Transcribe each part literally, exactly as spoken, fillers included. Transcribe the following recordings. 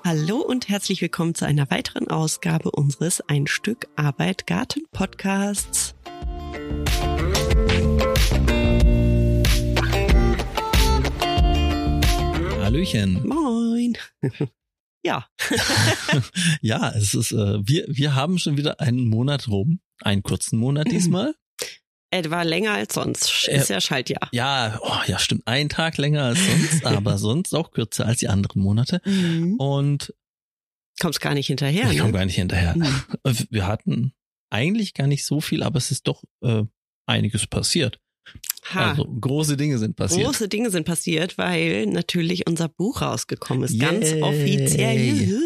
Hallo und herzlich willkommen zu einer weiteren Ausgabe unseres Ein Stück Arbeit Garten Podcasts. Hallöchen. Moin. Ja. Ja, es ist, äh, wir, wir haben schon wieder einen Monat rum. Einen kurzen Monat diesmal. Etwa länger als sonst. Ist Äh, ja Schaltjahr. Ja, oh, ja, stimmt. Einen Tag länger als sonst, aber sonst auch kürzer als die anderen Monate. Mhm. Und Kommst gar nicht hinterher, ich komme ne? gar nicht hinterher. Mhm. Wir hatten eigentlich gar nicht so viel, aber es ist doch äh, einiges passiert. Ha. Also große Dinge sind passiert. Große Dinge sind passiert, weil natürlich unser Buch rausgekommen ist. Yay. Ganz offiziell.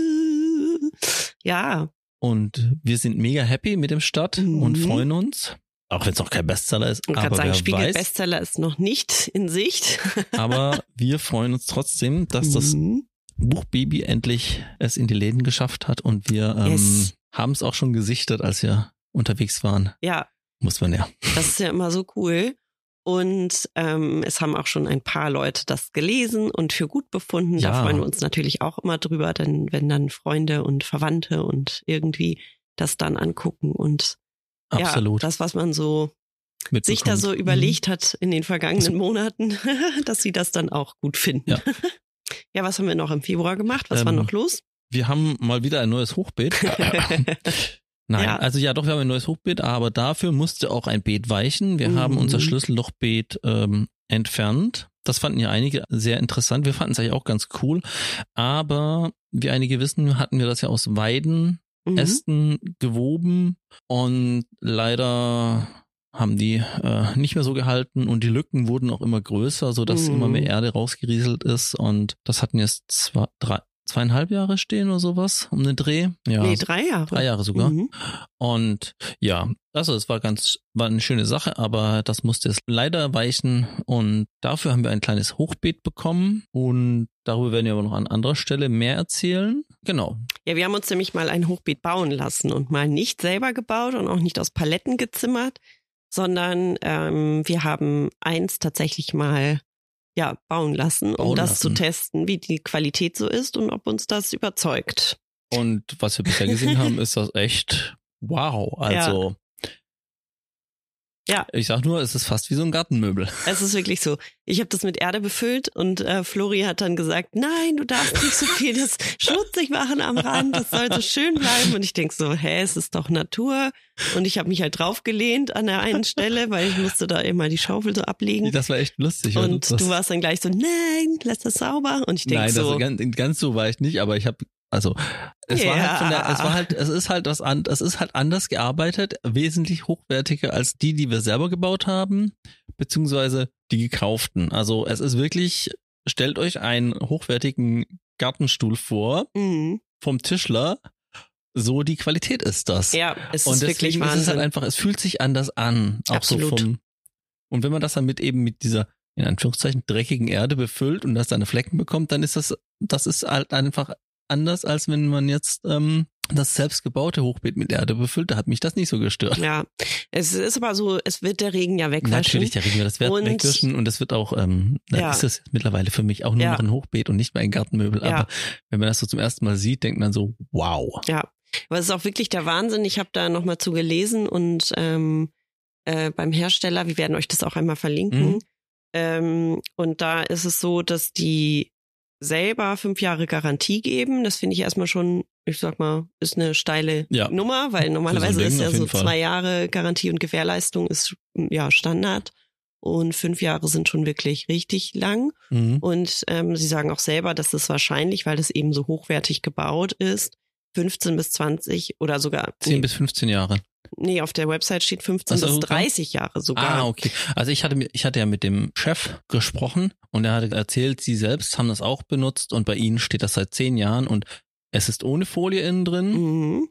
Ja. Und wir sind mega happy mit dem Start Mhm. und freuen uns. Auch wenn es noch kein Bestseller ist. Ich kann Aber sagen, wer Spiegel weiß, Bestseller ist noch nicht in Sicht. aber wir freuen uns trotzdem, dass das Mhm. Buchbaby endlich es in die Läden geschafft hat und wir ähm, Yes. haben es auch schon gesichtet, als wir unterwegs waren. Ja, Muss man ja. das ist ja immer so cool. Und ähm, es haben auch schon ein paar Leute das gelesen und für gut befunden. Da Ja. freuen wir uns natürlich auch immer drüber, denn wenn dann Freunde und Verwandte und irgendwie das dann angucken und Absolut. ja, das, was man so Mitbekommt. sich da so Mhm. überlegt hat in den vergangenen Monaten, dass sie das dann auch gut finden. Ja. Ja, was haben wir noch im Februar gemacht? Was war Ähm, noch los? Wir haben mal wieder ein neues Hochbeet. Nein, Ja. also ja, doch, wir haben ein neues Hochbeet, aber dafür musste auch ein Beet weichen. Wir Mhm. haben unser Schlüssellochbeet ähm, entfernt. Das fanden ja einige sehr interessant. Wir fanden es eigentlich auch ganz cool. Aber wie einige wissen, hatten wir das ja aus Weiden Mhm. Ästen gewoben und leider haben die äh, nicht mehr so gehalten und die Lücken wurden auch immer größer, sodass Mhm. immer mehr Erde rausgerieselt ist und das hatten jetzt zwei, drei, zweieinhalb Jahre stehen oder sowas um den Dreh. Ja, Nee, drei Jahre. drei Jahre sogar. Mhm. Und ja, also es war ganz, war eine schöne Sache, aber das musste es leider weichen und dafür haben wir ein kleines Hochbeet bekommen und darüber werden wir aber noch an anderer Stelle mehr erzählen. Genau. Ja, wir haben uns nämlich mal ein Hochbeet bauen lassen und mal nicht selber gebaut und auch nicht aus Paletten gezimmert, sondern ähm, wir haben eins tatsächlich mal ja bauen lassen, um Bauen das lassen. zu testen, wie die Qualität so ist und ob uns das überzeugt. Und was wir bisher gesehen haben, ist das echt wow. Also Ja. ich sag nur, es ist fast wie so ein Gartenmöbel. Es ist wirklich so. Ich habe das mit Erde befüllt und äh, Flori hat dann gesagt, nein, du darfst nicht so viel das schmutzig machen am Rand, das soll so schön bleiben. Und ich denk so, hä, es ist doch Natur. Und ich habe mich halt draufgelehnt an der einen Stelle, weil ich musste da immer die Schaufel so ablegen. Das war echt lustig. Und das, du warst dann gleich so, nein, lass das sauber. Und ich denk Nein, so, das, ganz, ganz so war ich nicht, aber ich habe also es war Ja. halt von der, es war halt, es ist halt was an, es ist halt anders gearbeitet, wesentlich hochwertiger als die, die wir selber gebaut haben, beziehungsweise die gekauften. Also es ist wirklich, stellt euch einen hochwertigen Gartenstuhl vor mhm. vom Tischler. So die Qualität ist das. ja, es Und ist wirklich deswegen ist es Wahnsinn. halt einfach, es fühlt sich anders an. Auch Absolut. so vom, und wenn man das dann mit eben mit dieser, in Anführungszeichen, dreckigen Erde befüllt und das dann Flecken bekommt, dann ist das, das ist halt einfach anders, als wenn man jetzt ähm, das selbstgebaute Hochbeet mit Erde befüllt. Da hat mich das nicht so gestört. Ja, es ist aber so, es wird der Regen ja wegwaschen. Natürlich, der Regen wird das Wert Und- wegwischen und es wird auch, ähm, dann Ja. ist es mittlerweile für mich auch nur Ja. noch ein Hochbeet und nicht mehr ein Gartenmöbel. Ja. Aber wenn man das so zum ersten Mal sieht, denkt man so, wow. Ja, aber es ist auch wirklich der Wahnsinn. Ich habe da nochmal zu gelesen und ähm, äh, beim Hersteller, wir werden euch das auch einmal verlinken. Mhm. Ähm, und da ist es so, dass die selber fünf Jahre Garantie geben. Das finde ich erstmal schon, ich sag mal, ist eine steile Ja. Nummer, weil normalerweise Ding ist ja auf so jeden Fall. zwei Jahre Garantie und Gewährleistung ist ja Standard. Und fünf Jahre sind schon wirklich richtig lang. Mhm. Und ähm, sie sagen auch selber, dass es wahrscheinlich, weil das eben so hochwertig gebaut ist, fünfzehn bis zwanzig oder sogar zehn nee, bis fünfzehn Jahre. nee, auf der Website steht fünfzehn Ach so, bis sogar? dreißig Jahre sogar. Ah, okay. Also ich hatte mit- ich hatte ja mit dem Chef gesprochen und er hatte erzählt, sie selbst haben das auch benutzt und bei ihnen steht das seit zehn Jahren und es ist ohne Folie innen drin Mhm.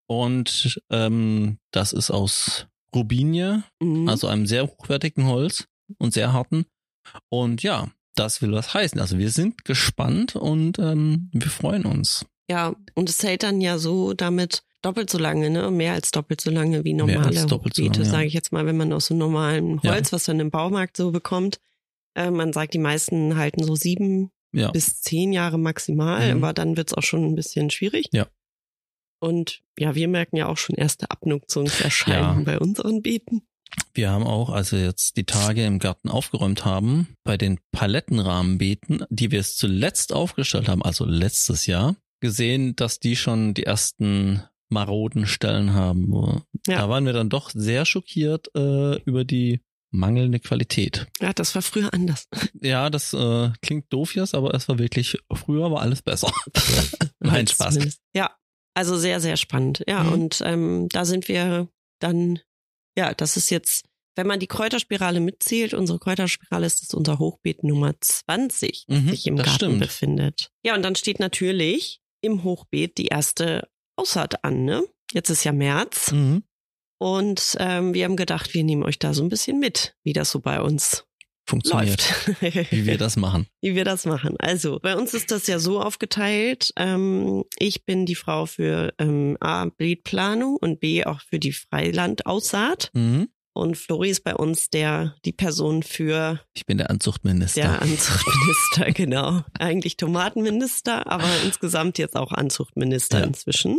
und ähm, das ist aus Robinie, Mhm. also einem sehr hochwertigen Holz und sehr harten. Und ja, das will was heißen. Also wir sind gespannt und ähm, wir freuen uns. Ja, und es hält dann ja so damit doppelt so lange, ne? Mehr als doppelt so lange wie Mehr normale als doppelt so Hochbeete, lange, ja. sage ich jetzt mal, wenn man aus so normalem Holz, was man im Baumarkt so bekommt. Äh, man sagt, die meisten halten so sieben ja. bis zehn Jahre maximal, Mhm. aber dann wird's auch schon ein bisschen schwierig. Ja. Und ja, wir merken ja auch schon erste Abnutzungserscheinungen Ja. bei unseren Beeten. Wir haben auch, als wir jetzt die Tage im Garten aufgeräumt haben, bei den Palettenrahmenbeeten, die wir es zuletzt aufgestellt haben, also letztes Jahr, gesehen, dass die schon die ersten maroden Stellen haben. Ja. Da waren wir dann doch sehr schockiert äh, über die mangelnde Qualität. Ja, das war früher anders. Ja, das äh, klingt doof jetzt, aber es war wirklich, früher war alles besser. Nein, Spaß. Zumindest. Ja, also sehr, sehr spannend. Ja, Mhm. und ähm, da sind wir dann, ja, das ist jetzt, wenn man die Kräuterspirale mitzählt, unsere Kräuterspirale ist das unser Hochbeet Nummer zwanzig, das Mhm, sich im das Garten stimmt. befindet. Ja, und dann steht natürlich im Hochbeet die erste Aussaat an, ne? Jetzt ist ja März Mhm. und ähm, wir haben gedacht, wir nehmen euch da so ein bisschen mit, wie das so bei uns Funktioniert. läuft. Wie wir das machen. Wie wir das machen. Also, bei uns ist das ja so aufgeteilt. Ähm, ich bin die Frau für ähm, A, Beetplanung und B, auch für die Freilandaussaat. Mhm. Und Flori ist bei uns der die Person für Ich bin der Anzuchtminister. der Anzuchtminister, genau. Eigentlich Tomatenminister, aber insgesamt jetzt auch Anzuchtminister Ja. inzwischen.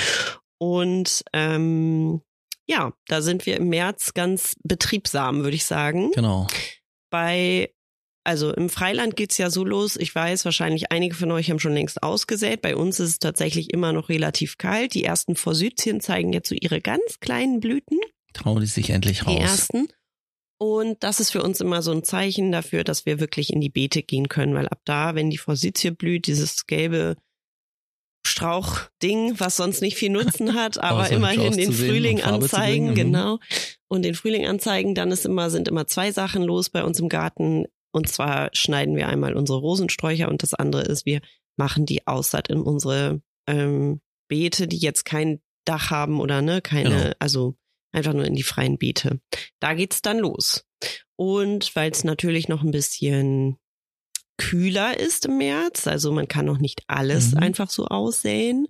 Und ähm, ja, da sind wir im März ganz betriebsam, würde ich sagen. Genau. Bei, also im Freiland geht's ja so los, ich weiß, wahrscheinlich einige von euch haben schon längst ausgesät. Bei uns ist es tatsächlich immer noch relativ kalt. Die ersten Forsythien zeigen jetzt so ihre ganz kleinen Blüten, Trauen die sich endlich die raus. ersten. Und das ist für uns immer so ein Zeichen dafür, dass wir wirklich in die Beete gehen können, weil ab da, wenn die Forsythie blüht, dieses gelbe Strauchding, was sonst nicht viel Nutzen hat, aber Außer hübsch immerhin den auszusehen Frühling und Farbe zu anzeigen, bringen, mhm. genau. Und den Frühling anzeigen, dann ist immer, sind immer zwei Sachen los bei uns im Garten. Und zwar schneiden wir einmal unsere Rosensträucher und das andere ist, wir machen die Aussaat in unsere ähm, Beete, die jetzt kein Dach haben oder ne, keine, Genau. also einfach nur in die freien Beete. Da geht's dann los. Und weil es natürlich noch ein bisschen kühler ist im März, also man kann noch nicht alles Mhm. einfach so aussäen,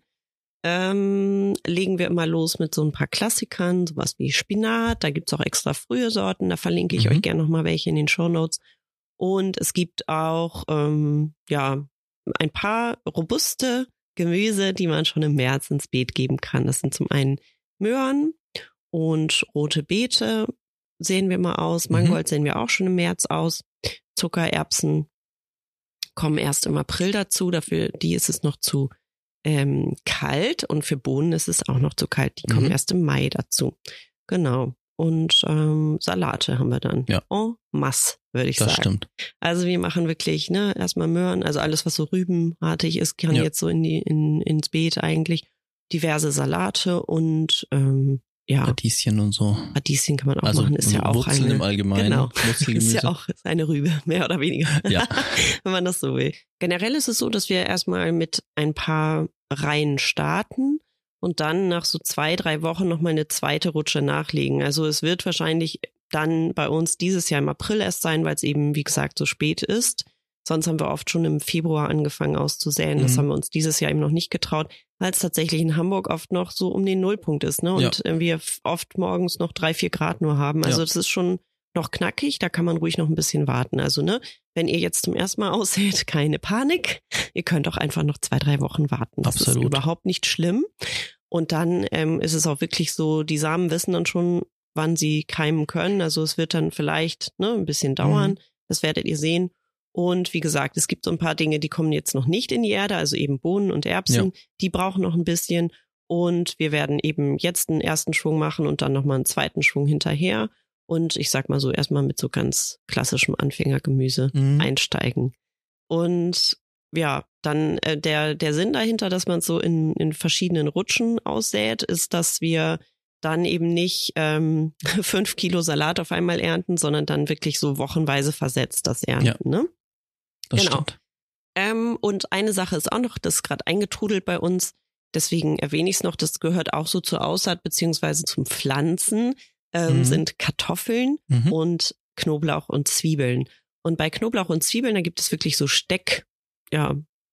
ähm, legen wir immer los mit so ein paar Klassikern, sowas wie Spinat, da gibt's auch extra frühe Sorten, da verlinke ich Mhm. euch gerne nochmal welche in den Shownotes. Und es gibt auch ähm, ja ein paar robuste Gemüse, die man schon im März ins Beet geben kann. Das sind zum einen Möhren und rote Beete sehen wir mal aus. Mangold sehen wir auch schon im März aus. Zuckererbsen kommen erst im April dazu. Dafür die ist es noch zu ähm, kalt und für Bohnen ist es auch noch zu kalt. Die kommen Mhm. erst im Mai dazu. Genau. Und ähm, Salate haben wir dann. Ja. En masse, würde ich Das sagen. stimmt. Also wir machen wirklich, ne, erstmal Möhren, also alles, was so rübenartig ist, kann Ja. jetzt so in die, in, ins Beet eigentlich. Diverse Salate und ähm, ja, Radieschen und so. Radieschen kann man auch Also machen, ist ja auch Wurzeln eine, im Allgemeinen. genau, Wurzelgemüse. ist ja auch eine Rübe, mehr oder weniger, Ja. wenn man das so will. Generell ist es so, dass wir erstmal mit ein paar Reihen starten und dann nach so zwei, drei Wochen nochmal eine zweite Rutsche nachlegen. Also es wird wahrscheinlich dann bei uns dieses Jahr im April erst sein, weil es eben, wie gesagt, so spät ist. Sonst haben wir oft schon im Februar angefangen auszusäen. Das Mhm. haben wir uns dieses Jahr eben noch nicht getraut, weil es tatsächlich in Hamburg oft noch so um den Nullpunkt ist, ne? Und Ja. äh, wir f- oft morgens noch drei, vier Grad nur haben. Also Ja. das ist schon noch knackig, da kann man ruhig noch ein bisschen warten. Also, ne, wenn ihr jetzt zum ersten Mal aussät, keine Panik. Ihr könnt auch einfach noch zwei, drei Wochen warten. Das Absolut. ist überhaupt nicht schlimm. Und dann ähm, ist es auch wirklich so, die Samen wissen dann schon, wann sie keimen können. Also es wird dann vielleicht ne, ein bisschen dauern. Mhm. Das werdet ihr sehen. Und wie gesagt, es gibt so ein paar Dinge, die kommen jetzt noch nicht in die Erde, also eben Bohnen und Erbsen. Ja. Die brauchen noch ein bisschen. Und wir werden eben jetzt einen ersten Schwung machen und dann nochmal einen zweiten Schwung hinterher. Und ich sag mal so, erstmal mit so ganz klassischem Anfängergemüse Mhm. einsteigen. Und ja, dann äh, der, der Sinn dahinter, dass man es so in, in verschiedenen Rutschen aussät, ist, dass wir dann eben nicht ähm, fünf Kilo Salat auf einmal ernten, sondern dann wirklich so wochenweise versetzt das ernten. Ja. Ne? Das Genau. stimmt. Ähm, und eine Sache ist auch noch, das ist gerade eingetrudelt bei uns, deswegen erwähne ich es noch, das gehört auch so zur Aussaat beziehungsweise zum Pflanzen, ähm, Mhm. sind Kartoffeln Mhm. und Knoblauch und Zwiebeln. Und bei Knoblauch und Zwiebeln, da gibt es wirklich so Steck, ja,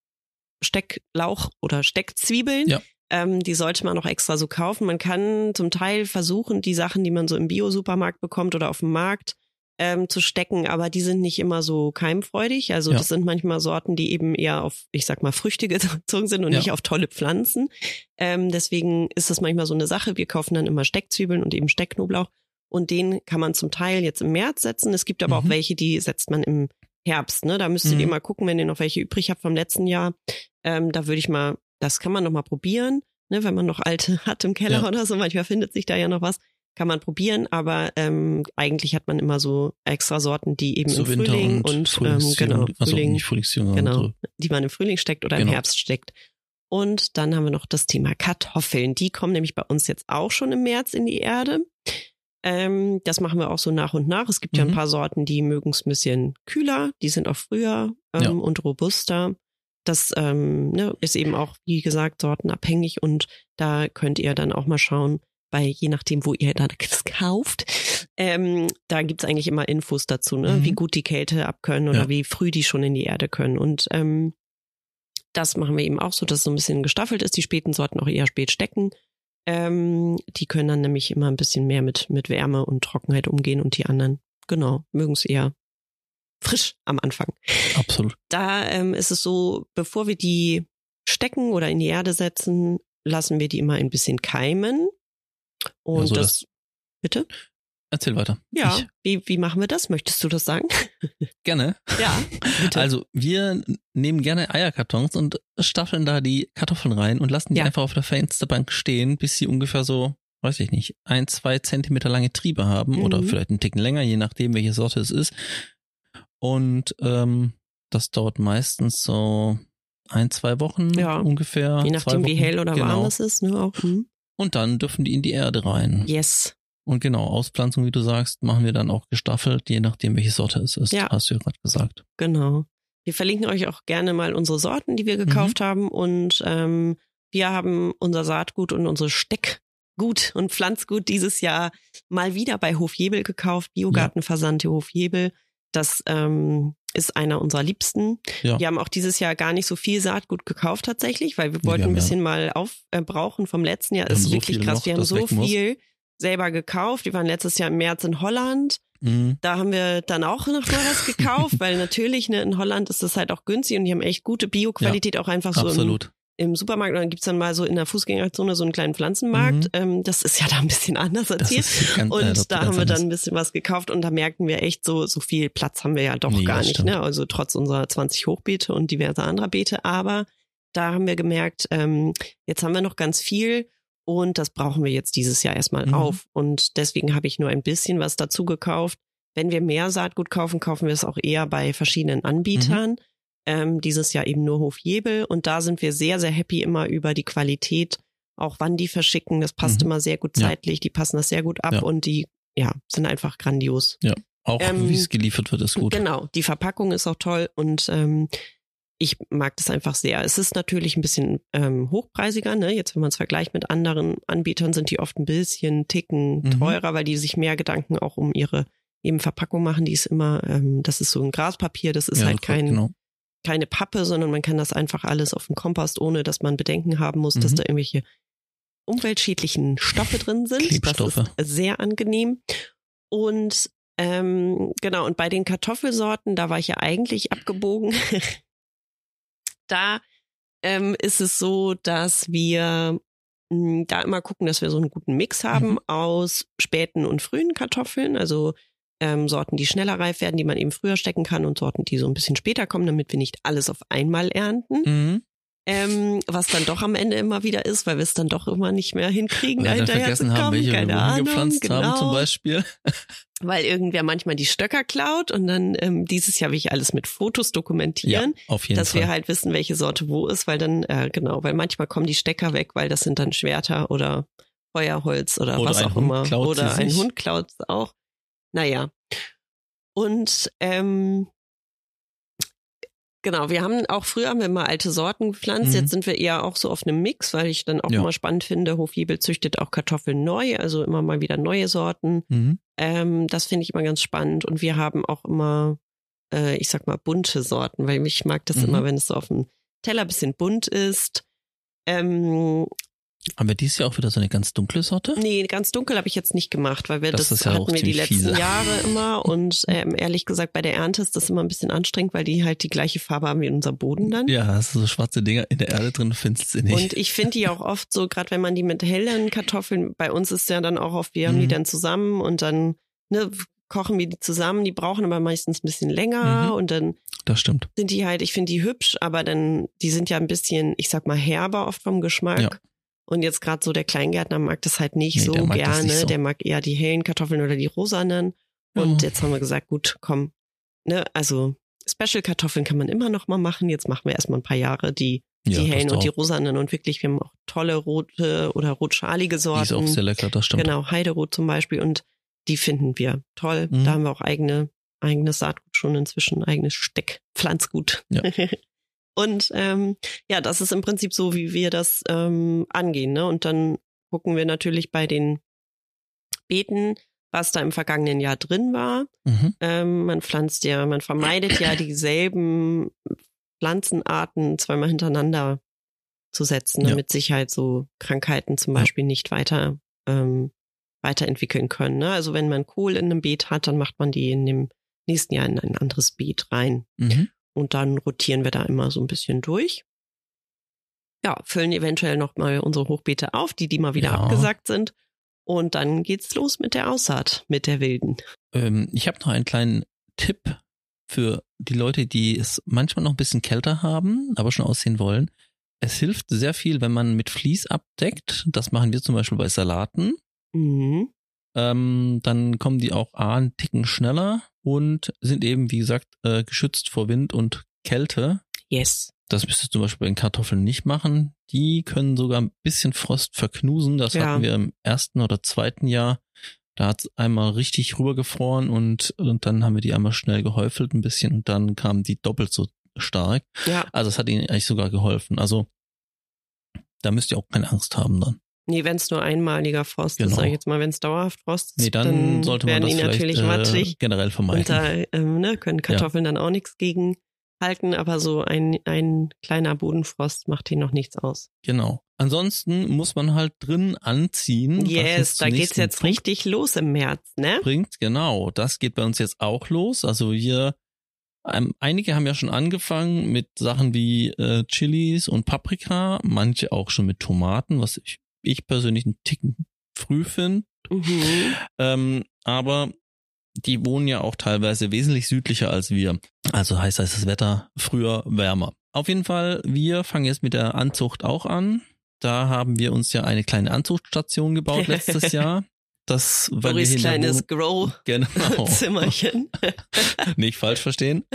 Stecklauch oder Steckzwiebeln. Ja. Ähm, die sollte man auch extra so kaufen. Man kann zum Teil versuchen, die Sachen, die man so im Bio-Supermarkt bekommt oder auf dem Markt, ähm, zu stecken, aber die sind nicht immer so keimfreudig. Also Ja. das sind manchmal Sorten, die eben eher auf, ich sag mal, Früchte gezogen sind und Ja. nicht auf tolle Pflanzen. Ähm, deswegen ist das manchmal so eine Sache. Wir kaufen dann immer Steckzwiebeln und eben Steckknoblauch und den kann man zum Teil jetzt im März setzen. Es gibt aber Mhm. auch welche, die setzt man im Herbst. Ne? Da müsstet Mhm. ihr mal gucken, wenn ihr noch welche übrig habt vom letzten Jahr. Ähm, da würde ich mal, das kann man noch mal probieren, ne? Wenn man noch alte hat im Keller Ja. oder so. Manchmal findet sich da ja noch was. Kann man probieren, aber ähm, eigentlich hat man immer so extra Sorten, die eben So im Winter Frühling und, und, Frühlingsjugend, ähm, genau, also Frühling, nicht Frühlingsjugend, genau, sondern die man im Frühling steckt oder Genau. im Herbst steckt. Und dann haben wir noch das Thema Kartoffeln. Die kommen nämlich bei uns jetzt auch schon im März in die Erde. Ähm, das machen wir auch so nach und nach. Es gibt ja ein Mhm. paar Sorten, die mögen es ein bisschen kühler, die sind auch früher ähm, Ja. und robuster. Das ähm, ne, ist eben auch, wie gesagt, sortenabhängig und da könnt ihr dann auch mal schauen, weil je nachdem, wo ihr dann das kauft, ähm, da gibt's eigentlich immer Infos dazu, ne? Mhm. Wie gut die Kälte abkönnen oder Ja. wie früh die schon in die Erde können. Und ähm, das machen wir eben auch so, dass es so ein bisschen gestaffelt ist. Die späten Sorten auch eher spät stecken. Ähm, die können dann nämlich immer ein bisschen mehr mit, mit Wärme und Trockenheit umgehen und die anderen, genau, mögen es eher frisch am Anfang. absolut. Da ähm, ist es so, bevor wir die stecken oder in die Erde setzen, lassen wir die immer ein bisschen keimen. Und Ja, so das, das- bitte? Erzähl weiter. Ja, Ich, wie, wie machen wir das? Möchtest du das sagen? gerne. Ja, bitte. Also wir nehmen gerne Eierkartons und staffeln da die Kartoffeln rein und lassen die Ja. einfach auf der Fensterbank stehen, bis sie ungefähr so, weiß ich nicht, ein, zwei Zentimeter lange Triebe haben Mhm. oder vielleicht einen Ticken länger, je nachdem, welche Sorte es ist. Und ähm, das dauert meistens so ein, zwei Wochen Ja. ungefähr. Je zwei nachdem, wie Wochen. hell oder genau. warm es ist, ne? Auch. Hm. Und dann dürfen die in die Erde rein. Yes. Und genau, Auspflanzung, wie du sagst, machen wir dann auch gestaffelt, je nachdem, welche Sorte es ist. Ja. Hast du ja gerade gesagt. Genau. Wir verlinken euch auch gerne mal unsere Sorten, die wir gekauft haben. Und ähm, wir haben unser Saatgut und unsere Steckgut und Pflanzgut dieses Jahr mal wieder bei Hof Jebel gekauft. Biogartenversand Hof Jebel. Das ähm, ist einer unserer Liebsten. Ja. Wir haben auch dieses Jahr gar nicht so viel Saatgut gekauft tatsächlich, weil wir Nee, wollten wir haben ein bisschen mal aufbrauchen vom letzten Jahr. Wir Ist haben so wirklich viel krass. noch, wir haben das so weg muss. viel selber gekauft. Wir waren letztes Jahr im März in Holland. Mhm. Da haben wir dann auch noch mal was gekauft, weil natürlich ne, in Holland ist das halt auch günstig und die haben echt gute Bioqualität auch einfach so im, Absolut. im Supermarkt. Und dann gibt's dann mal so in der Fußgängerzone so einen kleinen Pflanzenmarkt. Mhm. Ähm, das ist ja da ein bisschen anders als Das hier. ist ganz, Und äh, das da ganz haben wir anders. dann ein bisschen was gekauft und da merkten wir echt so, so viel Platz haben wir ja doch Nee, gar das nicht. stimmt. Ne? Also trotz unserer zwanzig Hochbeete und diverser anderer Beete. Aber da haben wir gemerkt, ähm, jetzt haben wir noch ganz viel und das brauchen wir jetzt dieses Jahr erstmal Mhm. auf. Und deswegen habe ich nur ein bisschen was dazu gekauft. Wenn wir mehr Saatgut kaufen, kaufen wir es auch eher bei verschiedenen Anbietern. Mhm. Ähm, dieses Jahr eben nur Hof Jebel. Und da sind wir sehr, sehr happy immer über die Qualität, auch wann die verschicken. Das passt Mhm. immer sehr gut Ja. zeitlich. Die passen das sehr gut ab Ja. und die ja sind einfach grandios. Auch ähm, wie es geliefert wird, ist gut. Genau, die Verpackung ist auch toll und ähm, ich mag das einfach sehr. Es ist natürlich ein bisschen ähm, hochpreisiger, ne? Jetzt, wenn man es vergleicht mit anderen Anbietern, sind die oft ein bisschen Ticken Mhm. teurer, weil die sich mehr Gedanken auch um ihre eben Verpackung machen. Die ist immer, ähm, das ist so ein Graspapier, das ist Ja, halt kein, genau. keine Pappe, sondern man kann das einfach alles auf dem Kompost, ohne dass man Bedenken haben muss, dass Mhm. da irgendwelche umweltschädlichen Stoffe drin sind. Klebstoffe. Das ist sehr angenehm. Und ähm, genau, und bei den Kartoffelsorten, da war ich ja eigentlich abgebogen. Da ähm, ist es so, dass wir mh, da immer gucken, dass wir so einen guten Mix haben Mhm. aus späten und frühen Kartoffeln, also ähm, Sorten, die schneller reif werden, die man eben früher stecken kann und Sorten, die so ein bisschen später kommen, damit wir nicht alles auf einmal ernten. Mhm. Ähm, was dann doch am Ende immer wieder ist, weil wir es dann doch immer nicht mehr hinkriegen, Weil wir da dann hinterher zu vergessen haben, kommen. welche wir Keine wohin Ahnung, gepflanzt genau. haben zum Beispiel. Weil irgendwer manchmal die Stöcker klaut und dann ähm, dieses Jahr will ich alles mit Fotos dokumentieren, Ja, auf jeden dass Fall. wir halt wissen, welche Sorte wo ist, weil dann, äh, genau, weil manchmal kommen die Stecker weg, weil das sind dann Schwerter oder Feuerholz oder, Oder was ein auch Hund immer. klaut Oder sie ein sich. Hund klaut es auch. Naja. Und ähm, genau, wir haben auch früher haben wir mal alte Sorten gepflanzt. Mhm. Jetzt sind wir eher auch so auf einem Mix, weil ich dann auch Ja. immer spannend finde, Hof Jebel züchtet auch Kartoffeln neu, also immer mal wieder neue Sorten. Mhm. Ähm, das finde ich immer ganz spannend. Und wir haben auch immer, äh, ich sag mal, bunte Sorten, weil ich mag das Mhm. immer, wenn es so auf dem Teller ein bisschen bunt ist. Ähm, Haben wir dieses Jahr auch wieder so eine ganz dunkle Sorte? Nee, ganz dunkel habe ich jetzt nicht gemacht, weil wir Das das, ist ja hatten auch wir die ziemlich letzten fiese. Jahre immer und ähm, ehrlich gesagt bei der Ernte ist das immer ein bisschen anstrengend, weil die halt die gleiche Farbe haben wie unser Boden dann. Ja, hast du so schwarze Dinger in der Erde drin, findest du nicht. Und ich finde die auch oft so, gerade wenn man die mit hellen Kartoffeln, bei uns ist ja dann auch oft, wir haben Mhm. die dann zusammen und dann ne, kochen wir die zusammen, die brauchen aber meistens ein bisschen länger Mhm. und dann Das stimmt. sind die halt, ich finde die hübsch, aber dann, die sind ja ein bisschen, ich sag mal, herber oft vom Geschmack. Ja. Und jetzt gerade so der Kleingärtner mag das halt nicht Nee, so der mag das gerne. nicht so. Der mag eher die hellen Kartoffeln oder die rosanen. Und Ja. jetzt haben wir gesagt, gut, komm, ne, also Special-Kartoffeln kann man immer noch mal machen. Jetzt machen wir erstmal ein paar Jahre die, die Ja, das hellen und die auch. rosanen. Und wirklich, wir haben auch tolle rote oder rotschalige Die ist Sorten. auch sehr lecker, das stimmt. Genau, Heiderot zum Beispiel. Und die finden wir toll. Mhm. Da haben wir auch eigene, eigenes Saatgut schon inzwischen, eigenes Steckpflanzgut. Ja. Und ähm, ja, das ist im Prinzip so, wie wir das ähm, angehen. Ne? Und dann gucken wir natürlich bei den Beeten, was da im vergangenen Jahr drin war. Mhm. Ähm, man pflanzt ja, man vermeidet ja dieselben Pflanzenarten zweimal hintereinander zu setzen, Ja. damit sich halt so Krankheiten zum Ja. Beispiel nicht weiter ähm, weiterentwickeln können. Ne? Also wenn man Kohl in einem Beet hat, dann macht man die in dem nächsten Jahr in ein anderes Beet rein. Mhm. Und dann rotieren wir da immer so ein bisschen durch. Ja, füllen eventuell noch mal unsere Hochbeete auf, die, die mal wieder Ja. abgesagt sind. Und dann geht's los mit der Aussaat, mit der wilden. Ähm, ich habe noch einen kleinen Tipp für die Leute, die es manchmal noch ein bisschen kälter haben, aber schon aussehen wollen. Es hilft sehr viel, wenn man mit Vlies abdeckt. Das machen wir zum Beispiel bei Salaten. Mhm. Ähm, dann kommen die auch A, einen Ticken schneller und sind eben, wie gesagt, äh, geschützt vor Wind und Kälte. Yes. Das müsstest du zum Beispiel bei den Kartoffeln nicht machen. Die können sogar ein bisschen Frost verknusen. Das Ja. hatten wir im ersten oder zweiten Jahr. Da hat es einmal richtig rübergefroren und, und dann haben wir die einmal schnell gehäufelt ein bisschen und dann kamen die doppelt so stark. Ja. Also es hat ihnen eigentlich sogar geholfen. Also da müsst ihr auch keine Angst haben dann. Nee, wenn es nur einmaliger Frost ist, Genau. sag ich jetzt mal, wenn es dauerhaft Frost ist, Nee, dann, dann sollte man werden das die vielleicht natürlich äh, matschig. generell vermeiden. Und da ähm, ne, können Kartoffeln dann auch nichts gegen halten, aber so ein, ein kleiner Bodenfrost macht hier noch nichts aus. Genau. Ansonsten muss man halt drin anziehen. was uns Yes, zum da geht's nächsten jetzt Punkt richtig los im März, ne? bringt. Genau, das geht bei uns jetzt auch los. Also wir, ähm, einige haben ja schon angefangen mit Sachen wie äh, Chilis und Paprika, manche auch schon mit Tomaten, was ich, ich persönlich einen Ticken früh finde. Mhm. Ähm, aber die wohnen ja auch teilweise wesentlich südlicher als wir. Also heißt das, das Wetter früher wärmer. Auf jeden Fall, wir fangen jetzt mit der Anzucht auch an. Da haben wir uns ja eine kleine Anzuchtstation gebaut letztes Jahr. Das, weil Loris wir hier in der kleines Wohnung- Grow-Zimmerchen. Genau. Nicht falsch verstehen.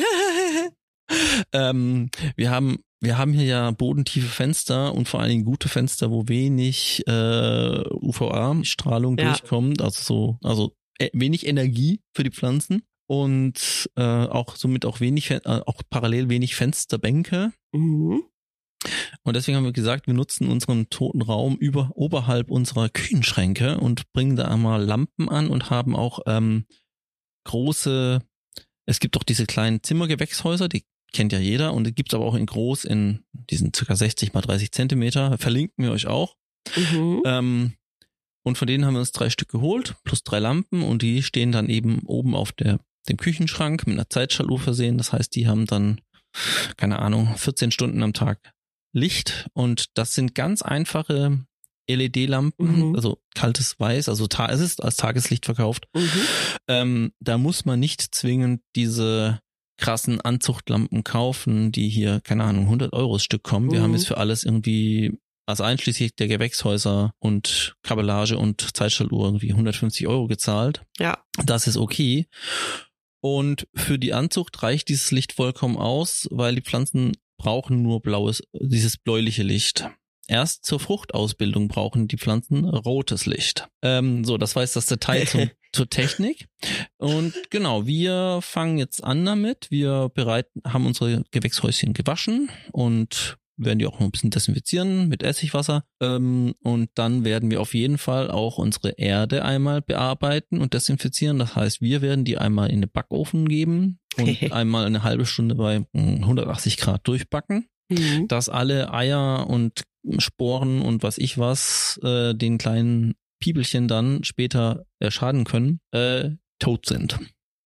Ähm, wir haben wir haben hier ja bodentiefe Fenster und vor allen Dingen gute Fenster, wo wenig äh, U V A-Strahlung Ja. durchkommt, also so, also äh, wenig Energie für die Pflanzen und äh, auch somit auch wenig, Fen- äh, auch parallel wenig Fensterbänke. Mhm. Und deswegen haben wir gesagt, wir nutzen unseren toten Raum über oberhalb unserer Küchenschränke und bringen da einmal Lampen an und haben auch ähm, große, es gibt auch diese kleinen Zimmergewächshäuser, die kennt ja jeder und die gibt's aber auch in groß in diesen circa sechzig mal dreißig Zentimeter, verlinken wir euch auch. Mhm. Ähm, und von denen haben wir uns drei Stück geholt, plus drei Lampen und die stehen dann eben oben auf der dem Küchenschrank mit einer Zeitschaltuhr versehen. Das heißt, die haben dann, keine Ahnung, vierzehn Stunden am Tag Licht und das sind ganz einfache L E D-Lampen, Mhm. also kaltes Weiß, also ta- es ist als Tageslicht verkauft. Mhm. Ähm, da muss man nicht zwingend diese krassen Anzuchtlampen kaufen, die hier, keine Ahnung, hundert Euro das Stück kommen. Wir Mhm. haben jetzt für alles irgendwie, also einschließlich der Gewächshäuser und Kabellage und Zeitschaltuhr irgendwie hundertfünfzig Euro gezahlt. Ja. Das ist okay. Und für die Anzucht reicht dieses Licht vollkommen aus, weil die Pflanzen brauchen nur blaues, dieses bläuliche Licht. Erst zur Fruchtausbildung brauchen die Pflanzen rotes Licht. Ähm, so, das war jetzt das Detail zum, zur Technik. Und genau, wir fangen jetzt an damit. Wir bereiten, haben unsere Gewächshäuschen gewaschen und werden die auch noch ein bisschen desinfizieren mit Essigwasser. Ähm, und dann werden wir auf jeden Fall auch unsere Erde einmal bearbeiten und desinfizieren. Das heißt, wir werden die einmal in den Backofen geben und einmal eine halbe Stunde bei hundertachtzig Grad durchbacken, Mhm. dass alle Eier und Sporen und was ich was äh, den kleinen Piebelchen dann später äh, schaden können, äh, tot sind.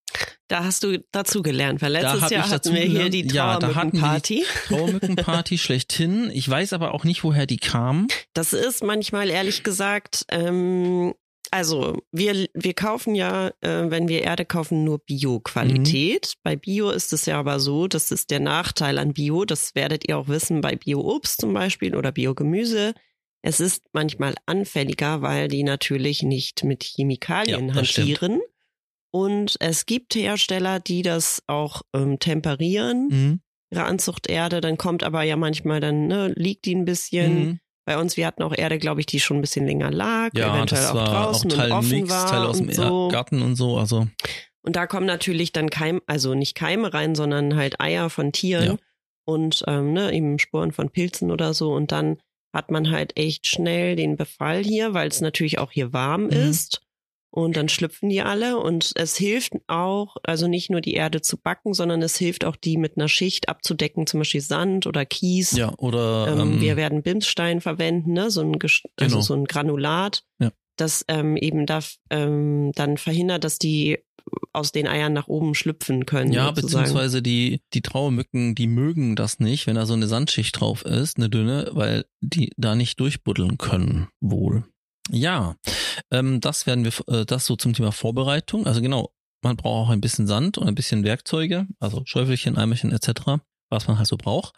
Da hast du dazu gelernt, weil letztes Da Jahr ich hatten wir hier dazugelernt. die Ja, da hatten wir Trauermückenparty. die Trauermückenparty schlechthin. Ich weiß aber auch nicht, woher die kam. Das ist manchmal, ehrlich gesagt, ähm, also wir, wir kaufen ja, äh, wenn wir Erde kaufen, nur Bio-Qualität. Mhm. Bei Bio ist es ja aber so, das ist der Nachteil an Bio, das werdet ihr auch wissen, bei Bio-Obst zum Beispiel oder Bio-Gemüse. Es ist manchmal anfälliger, weil die natürlich nicht mit Chemikalien Ja, das hantieren. Stimmt. Und es gibt Hersteller, die das auch ähm, temperieren, Mhm. ihre Anzuchterde. Dann kommt aber ja manchmal, dann ne, liegt die ein bisschen. Mhm. Bei uns, wir hatten auch Erde, glaube ich, die schon ein bisschen länger lag, Ja, eventuell das auch war draußen auch Teil und offen nix, war Teil aus dem und so. Garten und so. Also Und da kommen natürlich dann Keim, also nicht Keime rein, sondern halt Eier von Tieren Ja. und ähm, ne, eben Sporen von Pilzen oder so. Und dann hat man halt echt schnell den Befall hier, weil es natürlich auch hier warm Mhm. ist. Und dann schlüpfen die alle und es hilft auch, also nicht nur die Erde zu backen, sondern es hilft auch, die mit einer Schicht abzudecken, zum Beispiel Sand oder Kies. ja, oder Ähm, ähm, wir werden Bimsstein verwenden, ne, so ein, Ges- also Genau. so ein Granulat, Ja. das ähm, eben da, ähm, dann verhindert, dass die aus den Eiern nach oben schlüpfen können. ja, sozusagen. beziehungsweise die, die Trauermücken, die mögen das nicht, wenn da so eine Sandschicht drauf ist, eine dünne, weil die da nicht durchbuddeln können, wohl. Ja, ähm, das werden wir, äh, das so zum Thema Vorbereitung. Also genau, man braucht auch ein bisschen Sand und ein bisschen Werkzeuge, also Schäufelchen, Eimerchen et cetera, was man halt so braucht.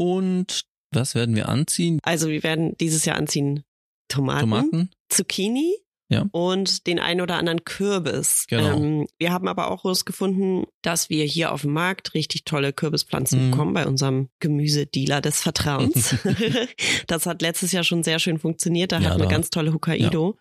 Und was werden wir anziehen? Also wir werden dieses Jahr anziehen Tomaten, Tomaten, Zucchini Ja. und den einen oder anderen Kürbis. Genau. Ähm, wir haben aber auch herausgefunden, dass wir hier auf dem Markt richtig tolle Kürbispflanzen Mhm. bekommen bei unserem Gemüsedealer des Vertrauens. Das hat letztes Jahr schon sehr schön funktioniert. Da Ja, hatten wir da- ganz tolle Hokkaido.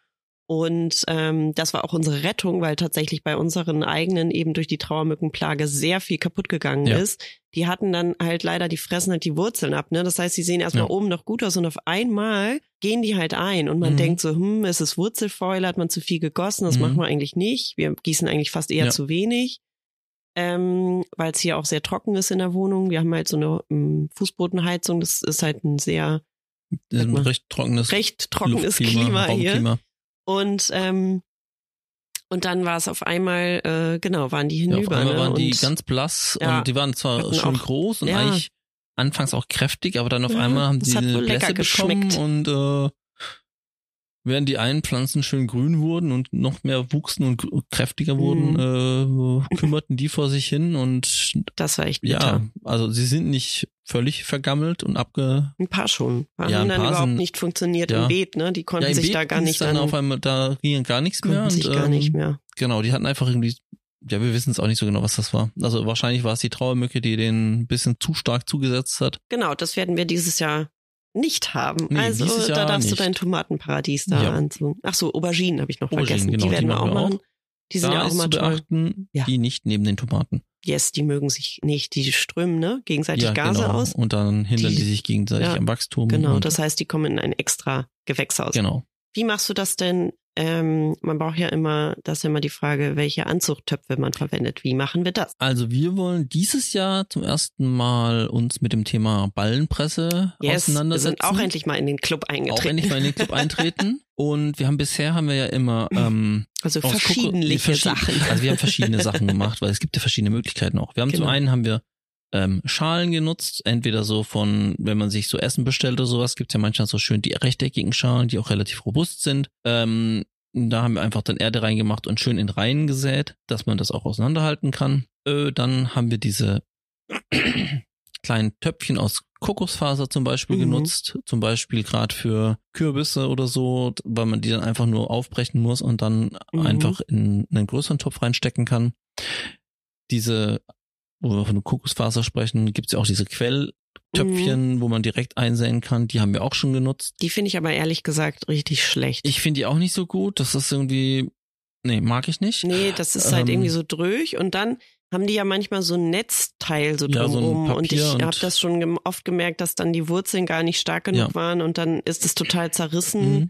Und ähm, das war auch unsere Rettung, weil tatsächlich bei unseren eigenen eben durch die Trauermückenplage sehr viel kaputt gegangen Ja. ist. Die hatten dann halt leider, die fressen halt die Wurzeln ab. Ne? Das heißt, die sehen erstmal Ja. oben noch gut aus und auf einmal gehen die halt ein. Und man Mhm. denkt so, hm, ist es Wurzelfäule, hat man zu viel gegossen? Das Mhm. machen wir eigentlich nicht. Wir gießen eigentlich fast eher Ja. zu wenig. Ähm, weil es hier auch sehr trocken ist in der Wohnung. Wir haben halt so eine ähm, Fußbodenheizung. Das ist halt ein sehr ein mal, recht trockenes recht trockenes Luftklima, Klima hier. Raumklima. Und ähm, und dann war es auf einmal, äh, genau, waren die Ja, hinüber. auf einmal ne? waren die und, ganz blass Ja, und die waren zwar hatten schön auch- groß und ja. eigentlich anfangs auch kräftig, aber dann auf Ja, einmal haben das die hat eine wohl lecker Blässe bekommen geschmeckt. und äh, während die einen Pflanzen schön grün wurden und noch mehr wuchsen und gr- kräftiger wurden, äh, kümmerten die vor sich hin und das war echt bitter. ja, also sie sind nicht völlig vergammelt und abge... Ein paar schon. Haben Ja, ein dann paar überhaupt sind- nicht funktioniert ja. im Beet, ne? Die konnten Ja, im sich Beet da gar ging's nicht dann an, auf einmal, da ging gar nichts mehr. konnten sich und, gar ähm, nicht mehr. Genau, die hatten einfach irgendwie, ja, wir wissen es auch nicht so genau, was das war. Also wahrscheinlich war es die Trauermücke, die den ein bisschen zu stark zugesetzt hat. Genau, das werden wir dieses Jahr nicht haben. Nee, also dieses da Jahr darfst nicht. du dein Tomatenparadies da Ja. anziehen. Ach so, Auberginen habe ich noch Auberginen, vergessen. genau, die werden die wir auch machen wir machen. Die sind da ja auch ist immer zu toll. beachten, Ja. die nicht neben den Tomaten. Yes, die mögen sich nicht. Die strömen, ne? Gegenseitig Ja, Gase genau. aus. Und dann hindern die, Die- sich gegenseitig ja, am Wachstum. Genau, und, das heißt, die kommen in ein extra Gewächshaus. genau. Wie machst du das denn? Ähm, man braucht ja immer, das ist ja immer die Frage, welche Anzuchttöpfe man verwendet. Wie machen wir das? Also wir wollen dieses Jahr zum ersten Mal uns mit dem Thema Ballenpresse Yes, wir auseinandersetzen. sind auch endlich mal in den Club auch eingetreten. endlich mal in den Club eintreten. Und wir haben bisher haben wir ja immer ähm, Also aus Kokos- verschiedenliche verschied- Sachen. Also wir haben verschiedene Sachen gemacht, weil es gibt ja verschiedene Möglichkeiten auch. Wir haben Genau. zum einen haben wir ähm, Schalen genutzt, entweder so von, wenn man sich so Essen bestellt oder sowas, gibt's ja manchmal so schön die rechteckigen Schalen, die auch relativ robust sind. Ähm, da haben wir einfach dann Erde reingemacht und schön in Reihen gesät, dass man das auch auseinanderhalten kann. Äh, dann haben wir diese kleinen Töpfchen aus Kokosfaser zum Beispiel Mhm. genutzt, zum Beispiel gerade für Kürbisse oder so, weil man die dann einfach nur aufbrechen muss und dann Mhm. einfach in einen größeren Topf reinstecken kann. Diese, wo wir von Kokosfaser sprechen, gibt's ja auch diese Quelltöpfchen, wo man direkt einsäen kann, die haben wir auch schon genutzt. Die finde ich aber ehrlich gesagt richtig schlecht. Ich finde die auch nicht so gut, das ist irgendwie, nee, mag ich nicht. Nee, das ist halt Ähm, irgendwie so dröch und dann haben die ja manchmal so ein Netzteil so Ja, so ein drumrum und ich Papier und- habe das schon gem- oft gemerkt, dass dann die Wurzeln gar nicht stark genug Ja. waren und dann ist es total zerrissen. Mhm.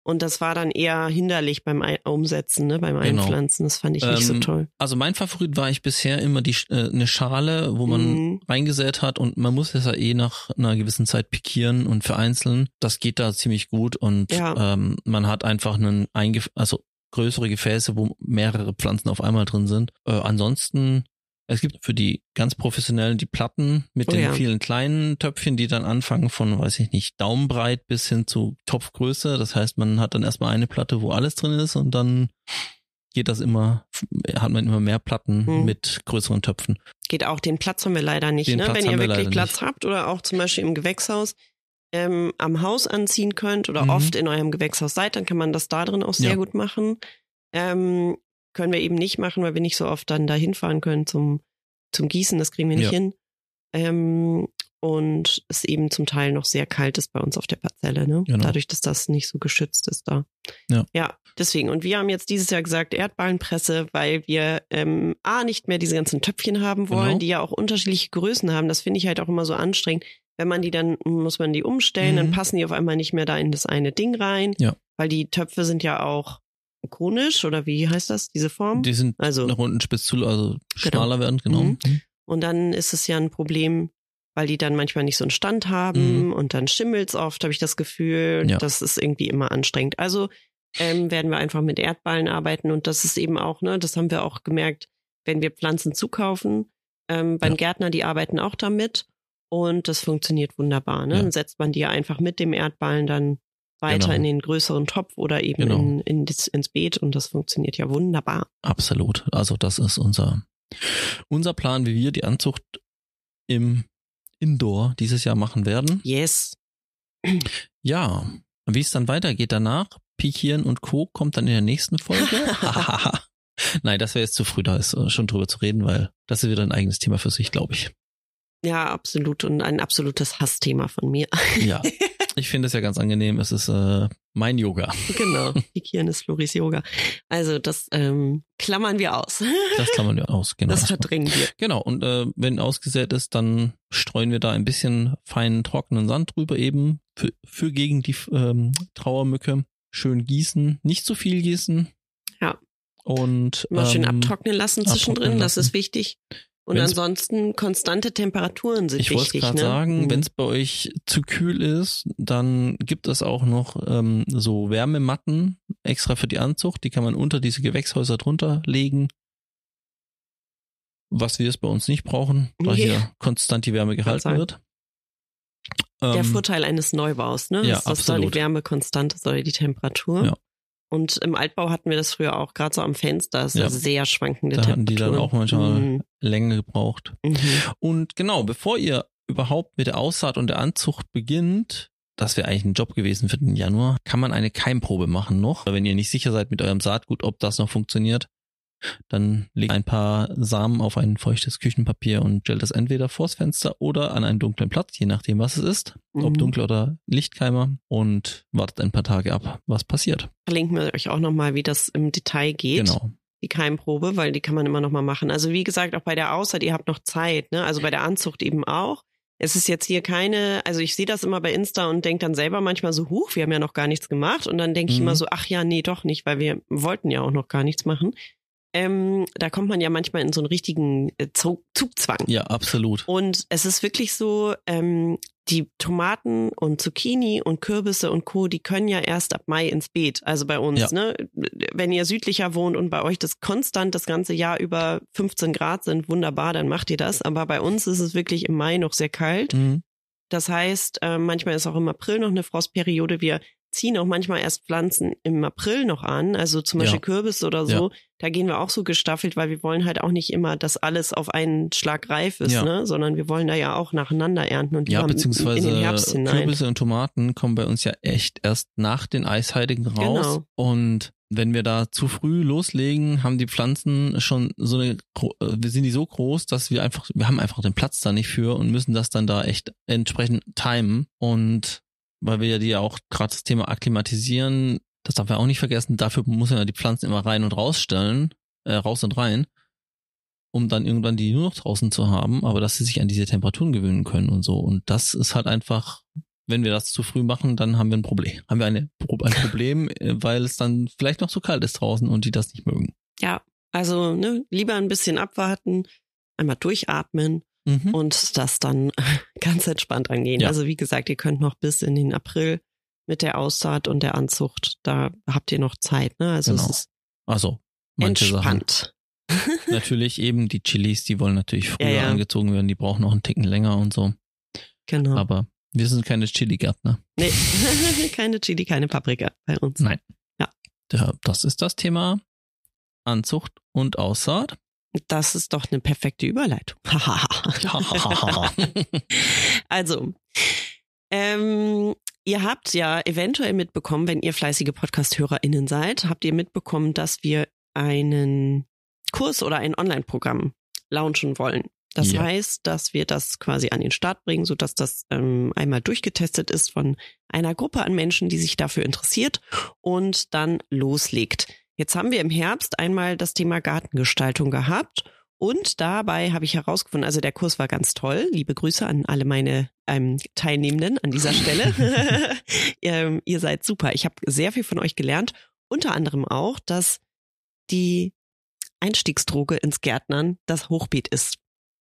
Und das war dann eher hinderlich beim Ei- Umsetzen, ne, beim Genau. Einpflanzen. Das fand ich nicht Ähm, so toll. Also mein Favorit war ich bisher immer die äh, eine Schale, wo man Mhm. reingesät hat und man muss es ja eh nach einer gewissen Zeit pikieren und vereinzeln. Das geht da ziemlich gut und Ja. ähm, man hat einfach einen eingef also größere Gefäße, wo mehrere Pflanzen auf einmal drin sind. Äh, ansonsten es gibt für die ganz Professionellen die Platten mit Oh den ja. vielen kleinen Töpfchen, die dann anfangen von, weiß ich nicht, Daumenbreit bis hin zu Topfgröße. Das heißt, man hat dann erstmal eine Platte, wo alles drin ist und dann geht das immer, hat man immer mehr Platten Hm. mit größeren Töpfen. Geht auch, den Platz haben wir leider nicht. Den Ne? Platz Wenn ihr haben wir wirklich leider Platz nicht. habt oder auch zum Beispiel im Gewächshaus ähm, am Haus anziehen könnt oder Mhm. oft in eurem Gewächshaus seid, dann kann man das da drin auch sehr Ja. gut machen. Ähm, können wir eben nicht machen, weil wir nicht so oft dann da hinfahren können zum, zum Gießen. Das kriegen wir nicht Ja. hin. Ähm, und es eben zum Teil noch sehr kalt ist bei uns auf der Parzelle, ne? Genau. Dadurch, dass das nicht so geschützt ist da. Ja. Ja, deswegen. Und wir haben jetzt dieses Jahr gesagt Erdballenpresse, weil wir ähm, A, nicht mehr diese ganzen Töpfchen haben wollen, Genau. die ja auch unterschiedliche Größen haben. Das finde ich halt auch immer so anstrengend. Wenn man die dann, muss man die umstellen, Mhm. dann passen die auf einmal nicht mehr da in das eine Ding rein. Ja. Weil die Töpfe sind ja auch konisch oder wie heißt das, diese Form? Die sind Also- nach unten spitz zu, also Genau. schmaler werden, genau. Mhm. Und dann ist es ja ein Problem, weil die dann manchmal nicht so einen Stand haben Mhm. und dann schimmelt's oft, habe ich das Gefühl. Ja. Das ist irgendwie immer anstrengend. Also ähm, werden wir einfach mit Erdballen arbeiten und das ist eben auch, ne, das haben wir auch gemerkt, wenn wir Pflanzen zukaufen. Ähm, beim Ja. Gärtner, die arbeiten auch damit und das funktioniert wunderbar. Ne? Ja. Dann setzt man die ja einfach mit dem Erdballen dann weiter Genau. in den größeren Topf oder eben Genau. in, in das, ins Beet und das funktioniert ja wunderbar. Absolut. Also das ist unser, unser Plan, wie wir die Anzucht im Indoor dieses Jahr machen werden. Yes. Ja, und wie es dann weitergeht danach, Pikieren und Co. kommt dann in der nächsten Folge. Nein, das wäre jetzt zu früh, da ist äh, schon drüber zu reden, weil das ist wieder ein eigenes Thema für sich, glaube ich. Ja, absolut. Und ein absolutes Hassthema von mir. Ja, ich finde es ja ganz angenehm. Es ist äh, mein Yoga. Genau. Pikieren ist Floris Yoga. Also das ähm, klammern wir aus. Das kann man ja aus. Genau. Das verdrängen wir. Genau, und äh, wenn ausgesät ist, dann streuen wir da ein bisschen feinen, trockenen Sand drüber eben für, für gegen die ähm, Trauermücke. Schön gießen, nicht zu viel gießen. Ja. Und Immer schön ähm, abtrocknen lassen zwischendrin, abtrocknen das lassen. ist wichtig. Und Wenn's- ansonsten konstante Temperaturen sind Ich wollte wichtig. gerade ne? sagen, Mhm. wenn es bei euch zu kühl ist, dann gibt es auch noch ähm, so Wärmematten extra für die Anzucht. Die kann man unter diese Gewächshäuser drunter legen. Was wir es bei uns nicht brauchen, da Nee. hier konstant die Wärme gehalten sagen. wird. Der Ähm, Vorteil eines Neubaus, ne? ja, ist, dass da absolut. die Wärme konstant ist oder die Temperatur. Ja. Und im Altbau hatten wir das früher auch, gerade so am Fenster, ist Ja. ja sehr schwankende Da hatten Temperaturen. die dann auch manchmal Mhm. länger gebraucht. Mhm. Und genau, bevor ihr überhaupt mit der Aussaat und der Anzucht beginnt, das wäre eigentlich ein Job gewesen für den Januar, kann man eine Keimprobe machen noch. Wenn ihr nicht sicher seid mit eurem Saatgut, ob das noch funktioniert, dann legt ein paar Samen auf ein feuchtes Küchenpapier und stellt das entweder vors Fenster oder an einen dunklen Platz, je nachdem was es ist, ob Mhm. dunkel oder Lichtkeimer, und wartet ein paar Tage ab, was passiert. Verlinken wir euch auch nochmal, wie das im Detail geht. Genau. Die Keimprobe, weil die kann man immer noch mal machen. Also wie gesagt, auch bei der Aussaat, ihr habt noch Zeit, ne? Also bei der Anzucht eben auch. Es ist jetzt hier keine, also ich sehe das immer bei Insta und denke dann selber manchmal so, huch, wir haben ja noch gar nichts gemacht. Und dann denke ich Mhm. immer so, ach ja, nee, doch nicht, weil wir wollten ja auch noch gar nichts machen. Ähm, da kommt man ja manchmal in so einen richtigen äh, Zug- Zugzwang. Ja, absolut. Und es ist wirklich so, ähm, die Tomaten und Zucchini und Kürbisse und Co., die können ja erst ab Mai ins Beet. Also bei uns, Ja. ne? Wenn ihr südlicher wohnt und bei euch das konstant das ganze Jahr über fünfzehn Grad sind, wunderbar, dann macht ihr das. Aber bei uns ist es wirklich im Mai noch sehr kalt. Mhm. Das heißt, äh, manchmal ist auch im April noch eine Frostperiode. Wir ziehen auch manchmal erst Pflanzen im April noch an, also zum Beispiel Ja. Kürbis oder so. Da gehen wir auch so gestaffelt, weil wir wollen halt auch nicht immer, dass alles auf einen Schlag reif ist, Ja. ne? Sondern wir wollen da ja auch nacheinander ernten und Ja, lieber beziehungsweise in den Herbst hinein. Kürbisse und Tomaten kommen bei uns ja echt erst nach den Eisheiligen raus. Genau. Und wenn wir da zu früh loslegen, haben die Pflanzen schon so eine, gro- äh, wir sind die so groß, dass wir einfach, wir haben einfach den Platz da nicht für und müssen das dann da echt entsprechend timen. Und weil wir ja die ja auch gerade das Thema akklimatisieren, das darf man auch nicht vergessen, dafür muss man ja die Pflanzen immer rein und rausstellen, äh, raus und rein, um dann irgendwann die nur noch draußen zu haben, aber dass sie sich an diese Temperaturen gewöhnen können und so. Und das ist halt einfach wenn wir das zu früh machen, dann haben wir ein Problem. Haben wir eine, ein Problem, weil es dann vielleicht noch so kalt ist draußen und die das nicht mögen. Ja, also ne, lieber ein bisschen abwarten, einmal durchatmen mhm. und das dann ganz entspannt angehen. Ja. Also wie gesagt, ihr könnt noch bis in den April mit der Aussaat und der Anzucht, da habt ihr noch Zeit. Ne? Also genau. es ist also, entspannt. Sachen. Natürlich eben die Chilis, die wollen natürlich früher ja, ja. angezogen werden, die brauchen noch einen Ticken länger und so. Genau. Aber wir sind keine Chili-Gärtner. Nee, keine Chili, keine Paprika bei uns. Nein. Ja. ja. Das ist das Thema Anzucht und Aussaat. Das ist doch eine perfekte Überleitung. Also, ähm, ihr habt ja eventuell mitbekommen, wenn ihr fleißige Podcast-HörerInnen seid, habt ihr mitbekommen, dass wir einen Kurs oder ein Online-Programm launchen wollen. Das ja. heißt, dass wir das quasi an den Start bringen, sodass das ähm, einmal durchgetestet ist von einer Gruppe an Menschen, die sich dafür interessiert und dann loslegt. Jetzt haben wir im Herbst einmal das Thema Gartengestaltung gehabt und dabei habe ich herausgefunden, also der Kurs war ganz toll. Liebe Grüße an alle meine ähm, Teilnehmenden an dieser Stelle. ihr, ihr seid super. Ich habe sehr viel von euch gelernt. Unter anderem auch, dass die Einstiegsdroge ins Gärtnern das Hochbeet ist.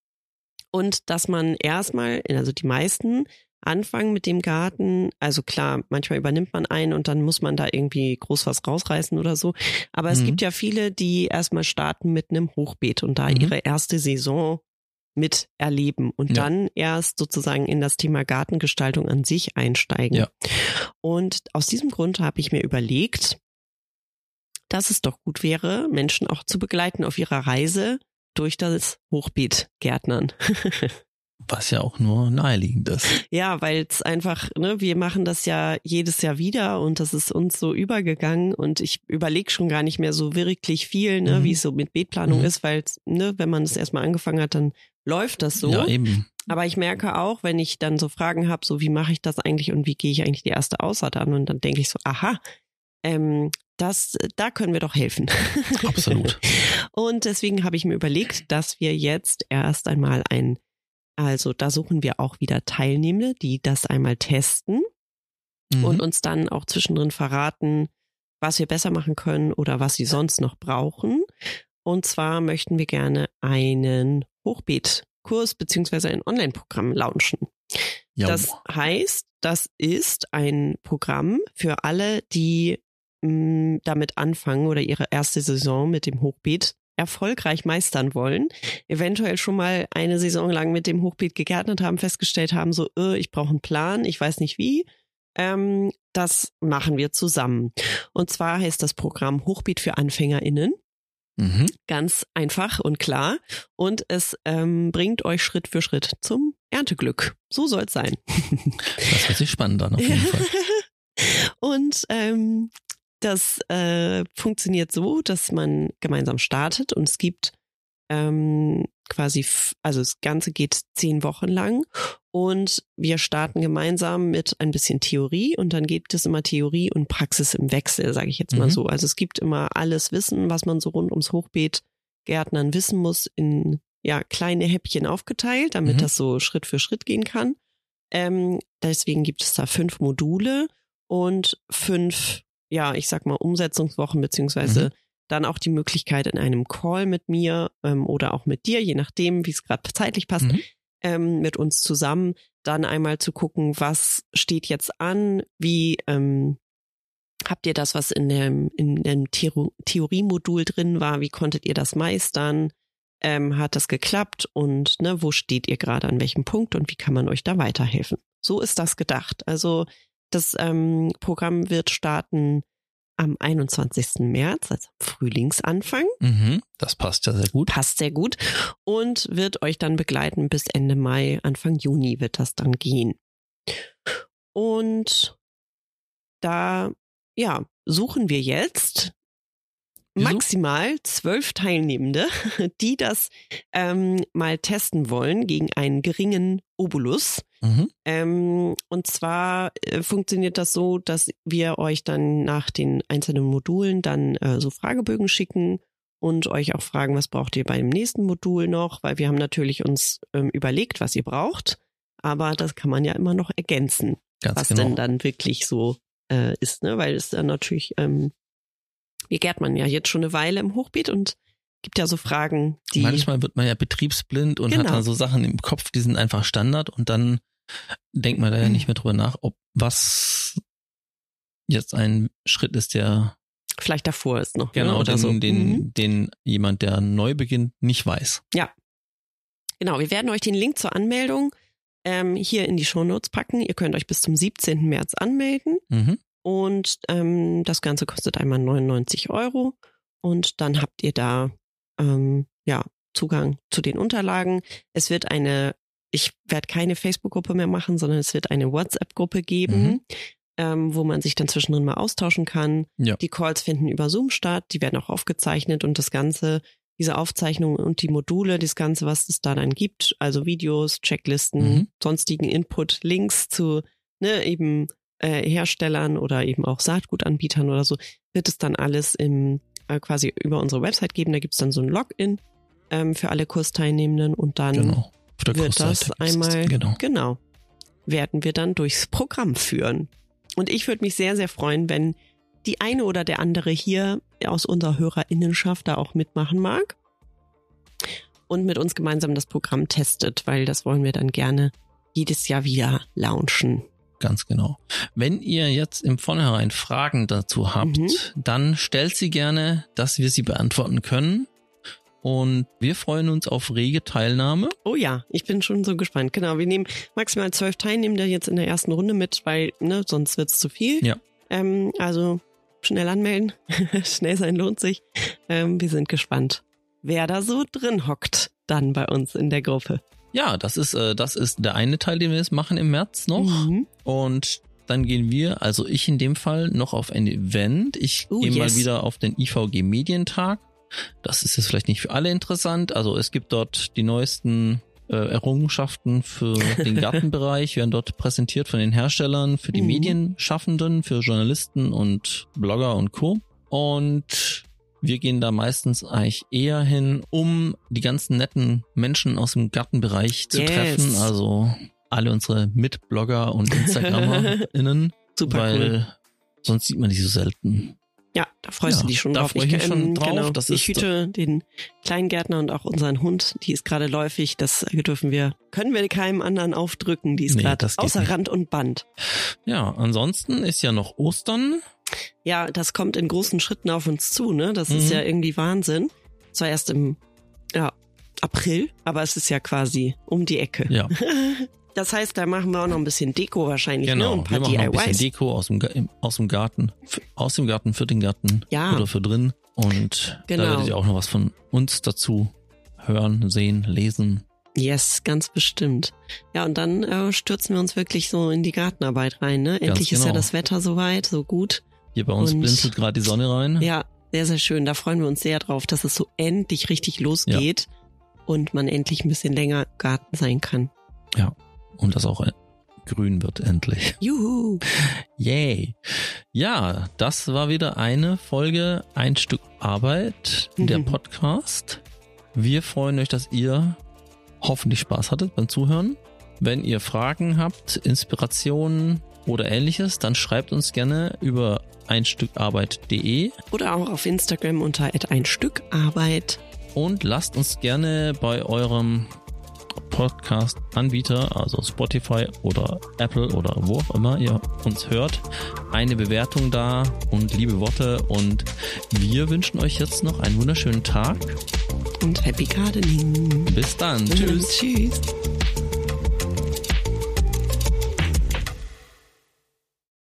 Und dass man erstmal, also die meisten anfangen mit dem Garten, also klar, manchmal übernimmt man einen und dann muss man da irgendwie groß was rausreißen oder so. Aber mhm. es gibt ja viele, die erstmal starten mit einem Hochbeet und da mhm. ihre erste Saison mit erleben und ja. dann erst sozusagen in das Thema Gartengestaltung an sich einsteigen. Ja. Und aus diesem Grund habe ich mir überlegt, dass es doch gut wäre, Menschen auch zu begleiten auf ihrer Reise durch das Hochbeet Gärtnern. Was ja auch nur naheliegend ist. Ja, weil es einfach, ne, wir machen das ja jedes Jahr wieder und das ist uns so übergegangen und ich überlege schon gar nicht mehr so wirklich viel, ne, mhm. wie es so mit Beetplanung mhm. ist, weil, ne, wenn man es erstmal angefangen hat, dann läuft das so. Ja, eben. Aber ich merke auch, wenn ich dann so Fragen habe, so wie mache ich das eigentlich und wie gehe ich eigentlich die erste Aussaat an und dann denke ich so, aha, ähm, das, da können wir doch helfen. Absolut. Und deswegen habe ich mir überlegt, dass wir jetzt erst einmal ein, also da suchen wir auch wieder Teilnehmende, die das einmal testen mhm. und uns dann auch zwischendrin verraten, was wir besser machen können oder was sie sonst noch brauchen. Und zwar möchten wir gerne einen Hochbeetkurs beziehungsweise ein Online-Programm launchen. Jo. Das heißt, das ist ein Programm für alle, die mh, damit anfangen oder ihre erste Saison mit dem Hochbeet erfolgreich meistern wollen, eventuell schon mal eine Saison lang mit dem Hochbeet gegärtnet haben, festgestellt haben, so, äh, ich brauche einen Plan, ich weiß nicht wie. Ähm, das machen wir zusammen. Und zwar heißt das Programm Hochbeet für AnfängerInnen. Mhm. Ganz einfach und klar. Und es ähm, bringt euch Schritt für Schritt zum Ernteglück. So soll es sein. Das hört sich spannend an, auf jeden Fall. Und ähm, das äh, funktioniert so, dass man gemeinsam startet und es gibt ähm, quasi, f- also das Ganze geht zehn Wochen lang und wir starten gemeinsam mit ein bisschen Theorie und dann gibt es immer Theorie und Praxis im Wechsel, sage ich jetzt mal mhm. so. Also es gibt immer alles Wissen, was man so rund ums Hochbeet Gärtnern wissen muss, in ja kleine Häppchen aufgeteilt, damit mhm. das so Schritt für Schritt gehen kann. Ähm, deswegen gibt es da fünf Module und fünf ja, ich sag mal, Umsetzungswochen, beziehungsweise mhm. dann auch die Möglichkeit in einem Call mit mir ähm, oder auch mit dir, je nachdem, wie es gerade zeitlich passt, mhm. ähm, mit uns zusammen, dann einmal zu gucken, was steht jetzt an, wie ähm, habt ihr das, was in dem, in dem Theor- Theoriemodul drin war, wie konntet ihr das meistern, ähm, hat das geklappt und ne, wo steht ihr gerade, an welchem Punkt und wie kann man euch da weiterhelfen? So ist das gedacht. Also das ähm, Programm wird starten am einundzwanzigsten März, also am Frühlingsanfang. Mhm, das passt ja sehr gut. Passt sehr gut und wird euch dann begleiten bis Ende Mai, Anfang Juni wird das dann gehen. Und da, ja, suchen wir jetzt maximal zwölf Teilnehmende, die das ähm, mal testen wollen gegen einen geringen Obolus. Mhm. Ähm, und zwar äh, funktioniert das so, dass wir euch dann nach den einzelnen Modulen dann äh, so Fragebögen schicken und euch auch fragen, was braucht ihr bei dem nächsten Modul noch, weil wir haben natürlich uns ähm, überlegt, was ihr braucht, aber das kann man ja immer noch ergänzen. Ganz was genau. denn dann wirklich so äh, ist, ne? Weil es dann natürlich, ähm, wir gärtnern ja jetzt schon eine Weile im Hochbeet und gibt ja so Fragen, die... Manchmal wird man ja betriebsblind und Genau. hat dann so Sachen im Kopf, die sind einfach Standard und dann denkt man da ja nicht mehr drüber nach, ob was jetzt ein Schritt ist, der vielleicht davor ist noch. genau ne? Oder den, so. den, Mhm. den jemand, der neu beginnt, nicht weiß. Genau, wir werden euch den Link zur Anmeldung ähm, hier in die Shownotes packen. Ihr könnt euch bis zum siebzehnten März anmelden Mhm. und ähm, das Ganze kostet einmal neunundneunzig Euro und dann habt ihr da ähm, ja Zugang zu den Unterlagen. Es wird eine, ich werde keine Facebook-Gruppe mehr machen, sondern es wird eine WhatsApp-Gruppe geben, Mhm. ähm, wo man sich dann zwischendrin mal austauschen kann. Ja. Die Calls finden über Zoom statt, die werden auch aufgezeichnet und das Ganze, diese Aufzeichnungen und die Module, das Ganze, was es da dann gibt, also Videos, Checklisten, Mhm. sonstigen Input, Links zu ne, eben äh, Herstellern oder eben auch Saatgutanbietern oder so, wird es dann alles im äh, quasi über unsere Website geben. Da gibt's dann so ein Login ähm, für alle Kursteilnehmenden und dann Genau. Auf der wird Kursseite das gibt's einmal, Genau. genau, werden wir dann durchs Programm führen. Und ich würde mich sehr, sehr freuen, wenn die eine oder der andere hier aus unserer Hörerinnenschaft da auch mitmachen mag und mit uns gemeinsam das Programm testet, weil das wollen wir dann gerne jedes Jahr wieder launchen. Ganz genau. Wenn ihr jetzt im Vornherein Fragen dazu habt, Mhm. dann stellt sie gerne, dass wir sie beantworten können. Und wir freuen uns auf rege Teilnahme. Oh ja, ich bin schon so gespannt. Genau, wir nehmen maximal zwölf Teilnehmende jetzt in der ersten Runde mit, weil ne, sonst wird's zu viel. Ja. Ähm, also schnell anmelden, schnell sein lohnt sich. Ähm, wir sind gespannt, wer da so drin hockt dann bei uns in der Gruppe. Ja, das ist, äh, das ist der eine Teil, den wir jetzt machen im März noch. Mhm. Und dann gehen wir, also ich in dem Fall, noch auf ein Event. Ich Oh, gehe mal yes. wieder auf den I V G Medientag. Das ist jetzt vielleicht nicht für alle interessant. Also es gibt dort die neuesten äh, Errungenschaften für den Gartenbereich, werden dort präsentiert von den Herstellern, für die Mhm. Medienschaffenden, für Journalisten und Blogger und Co. Und wir gehen da meistens eigentlich eher hin, um die ganzen netten Menschen aus dem Gartenbereich zu Yes. treffen. Also alle unsere Mitblogger und InstagrammerInnen, Super weil cool. sonst sieht man die so selten. Ja, da freust Ja, du dich schon da drauf. freu ich mich ähm, schon drauf. Genau, Das ich ist- hüte den Kleingärtner und auch unseren Hund. Die ist gerade läufig. Das dürfen wir, können wir keinem anderen aufdrücken. Die ist Nee, gerade das geht außer nicht. Rand und Band. Ja, ansonsten ist ja noch Ostern. Ja, das kommt in großen Schritten auf uns zu, ne? Das ist Mhm. ja irgendwie Wahnsinn. Zwar erst im ja, April, aber es ist ja quasi um die Ecke. Ja, Das heißt, da machen wir auch noch ein bisschen Deko wahrscheinlich, ne? genau. Und ein Wir paar machen noch ein bisschen D I Ys. Deko aus dem, Ga- im- aus dem Garten, f- aus dem Garten für den Garten Ja. oder für drin. Und Genau. da werdet ihr auch noch was von uns dazu hören, sehen, lesen. Yes, ganz bestimmt. Ja, und dann äh, stürzen wir uns wirklich so in die Gartenarbeit rein, ne? Endlich ist ja genau. das Wetter soweit, so gut. Hier bei uns Und- blinzelt gerade die Sonne rein. Ja, sehr, sehr schön. Da freuen wir uns sehr drauf, dass es so endlich richtig losgeht und man endlich ein bisschen länger im Garten sein kann. Und das auch äh, grün wird endlich. Juhu! Yay. Ja, das war wieder eine Folge Ein Stück Arbeit, der Mhm. Podcast. Wir freuen euch, dass ihr hoffentlich Spaß hattet beim Zuhören. Wenn ihr Fragen habt, Inspirationen oder ähnliches, dann schreibt uns gerne über einstückarbeit punkt de Oder auch auf Instagram unter ein Stück Arbeit. und lasst uns gerne bei eurem Podcast-Anbieter, also Spotify oder Apple oder wo auch immer ihr uns hört, eine Bewertung da und liebe Worte. Und wir wünschen euch jetzt noch einen wunderschönen Tag. Und Happy Gardening. Bis dann. Tschüss. Tschüss.